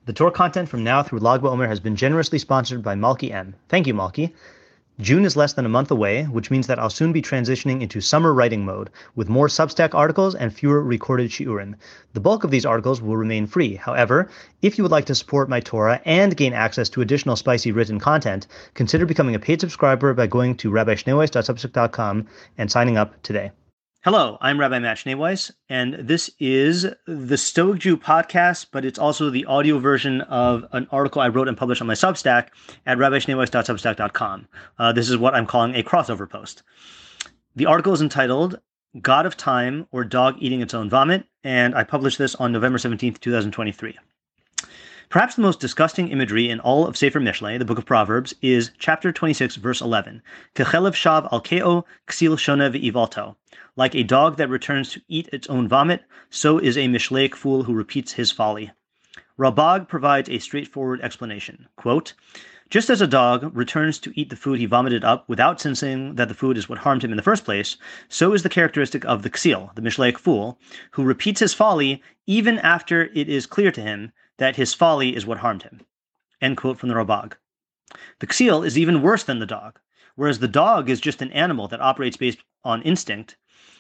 The Torah content from now through Lag BaOmer has been generously sponsored by Malki M. Thank you, Malki. June is less than a month away, which means that I'll soon be transitioning into summer writing mode, with more Substack articles and fewer recorded shiurim. The bulk of these articles will remain free. However, if you would like to support my Torah and gain access to additional spicy written content, consider becoming a paid subscriber by going to rabbischneeweiss.substack.com and signing up today. Hello, I'm Rabbi Matt Schneeweiss, and this is the Stoic Jew podcast, but it's also the audio version of an article I wrote and published on my Substack at rabbischneeweiss.substack.com. This is what I'm calling a crossover post. The article is entitled God of Time or Dog Eating Its Own Vomit, and I published this on November 17th, 2023. Perhaps the most disgusting imagery in all of Sefer Mishlei, the book of Proverbs, is chapter 26, verse 11. Kechelev shav al keo ksil shone ve'ivalto. Like a dog that returns to eat its own vomit, so is a Mishleic fool who repeats his folly. Ralbag provides a straightforward explanation. Quote, just as a dog returns to eat the food he vomited up without sensing that the food is what harmed him in the first place, so is the characteristic of the ksil, the Mishleic fool, who repeats his folly even after it is clear to him that his folly is what harmed him. End quote from the Ralbag. The ksil is even worse than the dog. Whereas the dog is just an animal that operates based on instinct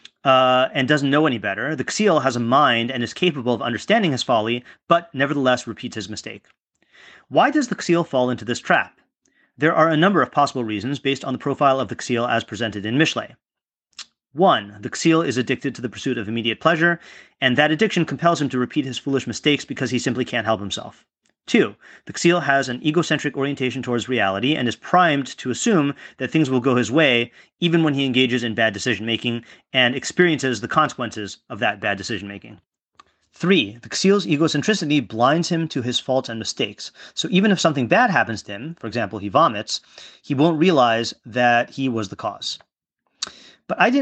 and doesn't know any better, the ksil has a mind and is capable of understanding his folly, but nevertheless repeats his mistake. Why does the ksil fall into this trap? There are a number of possible reasons based on the profile of the ksil as presented in Mishlei. 1. The ksil is addicted to the pursuit of immediate pleasure, and that addiction compels him to repeat his foolish mistakes because he simply can't help himself. 2. The ksil has an egocentric orientation towards reality and is primed to assume that things will go his way even when he engages in bad decision-making and experiences the consequences of that bad decision-making. 3. The ksil's egocentricity blinds him to his faults and mistakes, so even if something bad happens to him, for example, he vomits, he won't realize that he was the cause. But I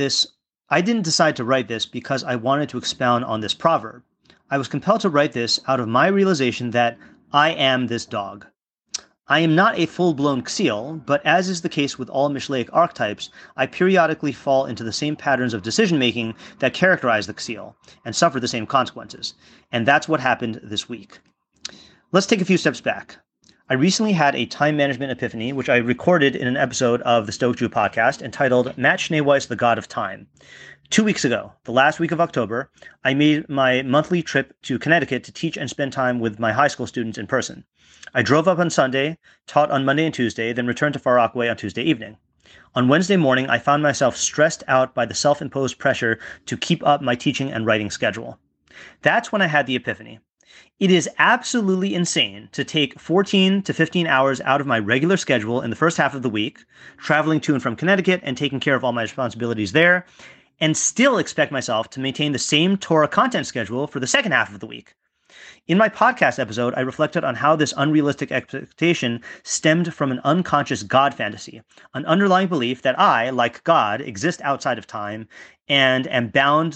didn't decide to write this because I wanted to expound on this proverb. I was compelled to write this out of my realization that I am this dog. I am not a full-blown ksil, but as is the case with all Mishleic archetypes, I periodically fall into the same patterns of decision-making that characterize the ksil and suffer the same consequences. And that's what happened this week. Let's take a few steps back. I recently had a time management epiphany, which I recorded in an episode of the Stoic Jew podcast entitled Matt Schneeweiss, the God of Time. 2 weeks ago, the last week of October, I made my monthly trip to Connecticut to teach and spend time with my high school students in person. I drove up on Sunday, taught on Monday and Tuesday, then returned to Far Rockaway on Tuesday evening. On Wednesday morning, I found myself stressed out by the self-imposed pressure to keep up my teaching and writing schedule. That's when I had the epiphany. It is absolutely insane to take 14 to 15 hours out of my regular schedule in the first half of the week, traveling to and from Connecticut and taking care of all my responsibilities there, and still expect myself to maintain the same Torah content schedule for the second half of the week. In my podcast episode, I reflected on how this unrealistic expectation stemmed from an unconscious God fantasy, an underlying belief that I, like God, exist outside of time and am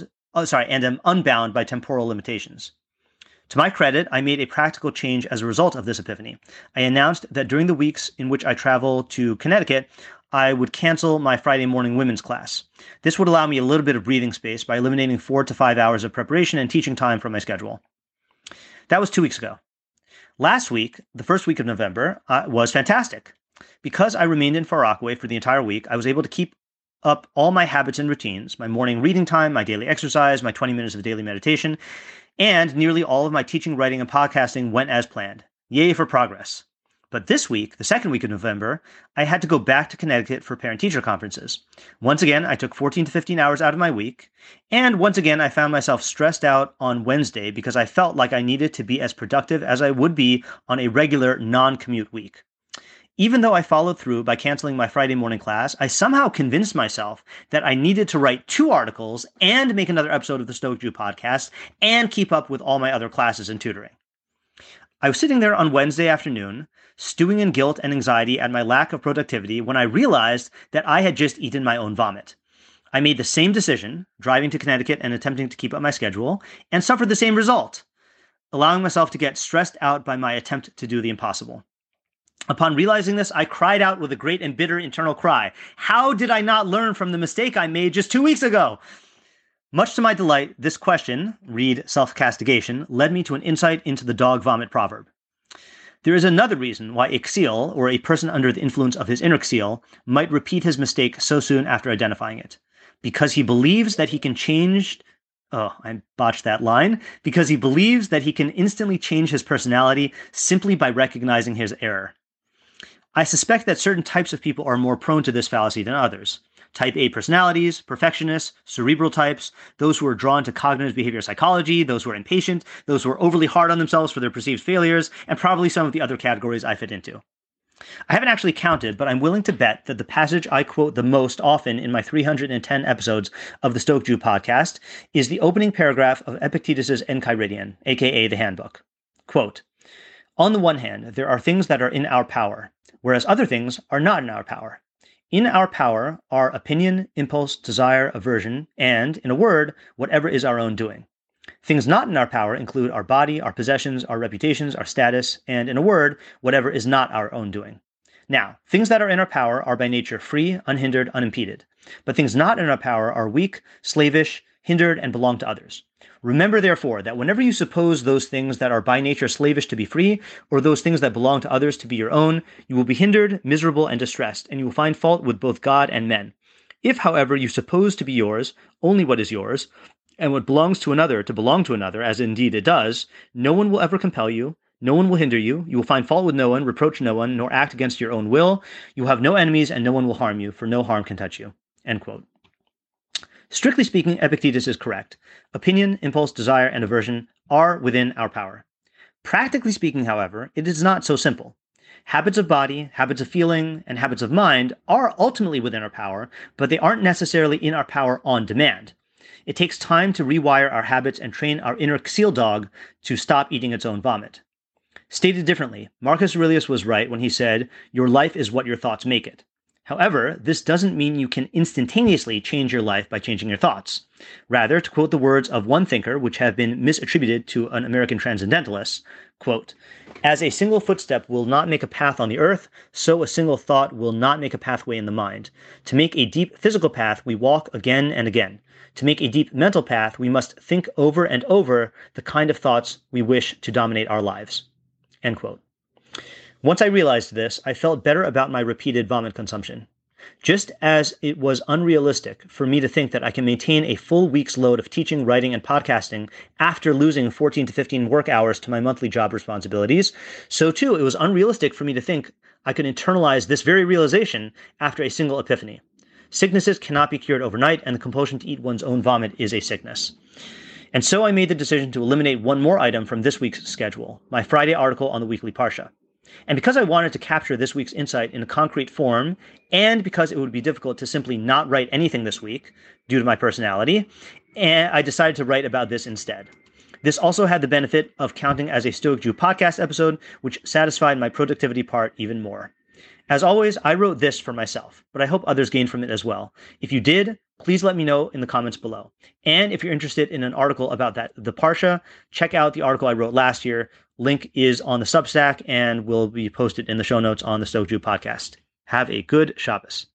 unbound by temporal limitations. To my credit, I made a practical change as a result of this epiphany. I announced that during the weeks in which I travel to Connecticut, I would cancel my Friday morning women's class. This would allow me a little bit of breathing space by eliminating 4 to 5 hours of preparation and teaching time from my schedule. That was 2 weeks ago. Last week, the first week of November, was fantastic. Because I remained in Far Rockaway for the entire week, I was able to keep up all my habits and routines, my morning reading time, my daily exercise, my 20 minutes of daily meditation, and nearly all of my teaching, writing, and podcasting went as planned. Yay for progress. But this week, the second week of November, I had to go back to Connecticut for parent-teacher conferences. Once again, I took 14 to 15 hours out of my week, and once again, I found myself stressed out on Wednesday because I felt like I needed to be as productive as I would be on a regular non-commute week. Even though I followed through by canceling my Friday morning class, I somehow convinced myself that I needed to write 2 articles and make another episode of the Stoic Jew podcast and keep up with all my other classes and tutoring. I was sitting there on Wednesday afternoon, stewing in guilt and anxiety at my lack of productivity when I realized that I had just eaten my own vomit. I made the same decision, driving to Connecticut and attempting to keep up my schedule, and suffered the same result, allowing myself to get stressed out by my attempt to do the impossible. Upon realizing this, I cried out with a great and bitter internal cry. How did I not learn from the mistake I made just 2 weeks ago? Much to my delight, this question, read self-castigation, led me to an insight into the dog vomit proverb. There is another reason why a Xiel, or a person under the influence of his inner Xiel, might repeat his mistake so soon after identifying it. Because he believes that he can change... Oh, I botched that line. Because he believes that he can instantly change his personality simply by recognizing his error. I suspect that certain types of people are more prone to this fallacy than others. Type A personalities, perfectionists, cerebral types, those who are drawn to cognitive behavior psychology, those who are impatient, those who are overly hard on themselves for their perceived failures, and probably some of the other categories I fit into. I haven't actually counted, but I'm willing to bet that the passage I quote the most often in my 310 episodes of the Stoic Jew podcast is the opening paragraph of Epictetus's Enchiridion, aka the Handbook. Quote, "On the one hand, there are things that are in our power, whereas other things are not in our power. In our power are opinion, impulse, desire, aversion, and, in a word, whatever is our own doing. Things not in our power include our body, our possessions, our reputations, our status, and, in a word, whatever is not our own doing. Now, things that are in our power are by nature free, unhindered, unimpeded. But things not in our power are weak, slavish, hindered, and belong to others. Remember, therefore, that whenever you suppose those things that are by nature slavish to be free, or those things that belong to others to be your own, you will be hindered, miserable, and distressed, and you will find fault with both God and men. If, however, you suppose to be yours only what is yours, and what belongs to another to belong to another, as indeed it does, no one will ever compel you, no one will hinder you, you will find fault with no one, reproach no one, nor act against your own will, you will have no enemies, and no one will harm you, for no harm can touch you." End quote. Strictly speaking, Epictetus is correct. Opinion, impulse, desire, and aversion are within our power. Practically speaking, however, it is not so simple. Habits of body, habits of feeling, and habits of mind are ultimately within our power, but they aren't necessarily in our power on demand. It takes time to rewire our habits and train our inner Xiel dog to stop eating its own vomit. Stated differently, Marcus Aurelius was right when he said, "Your life is what your thoughts make it." However, this doesn't mean you can instantaneously change your life by changing your thoughts. Rather, to quote the words of one thinker, which have been misattributed to an American transcendentalist, quote, "As a single footstep will not make a path on the earth, so a single thought will not make a pathway in the mind. To make a deep physical path, we walk again and again. To make a deep mental path, we must think over and over the kind of thoughts we wish to dominate our lives." End quote. Once I realized this, I felt better about my repeated vomit consumption. Just as it was unrealistic for me to think that I can maintain a full week's load of teaching, writing, and podcasting after losing 14 to 15 work hours to my monthly job responsibilities, so too it was unrealistic for me to think I could internalize this very realization after a single epiphany. Sicknesses cannot be cured overnight, and the compulsion to eat one's own vomit is a sickness. And so I made the decision to eliminate one more item from this week's schedule, my Friday article on the weekly Parsha. And because I wanted to capture this week's insight in a concrete form, and because it would be difficult to simply not write anything this week due to my personality, I decided to write about this instead. This also had the benefit of counting as a Stoic Jew podcast episode, which satisfied my productivity part even more. As always, I wrote this for myself, but I hope others gained from it as well. If you did, please let me know in the comments below. And if you're interested in an article about the Parsha, check out the article I wrote last year. Link is on the Substack and will be posted in the show notes on the Stoic Jew podcast. Have a good Shabbos.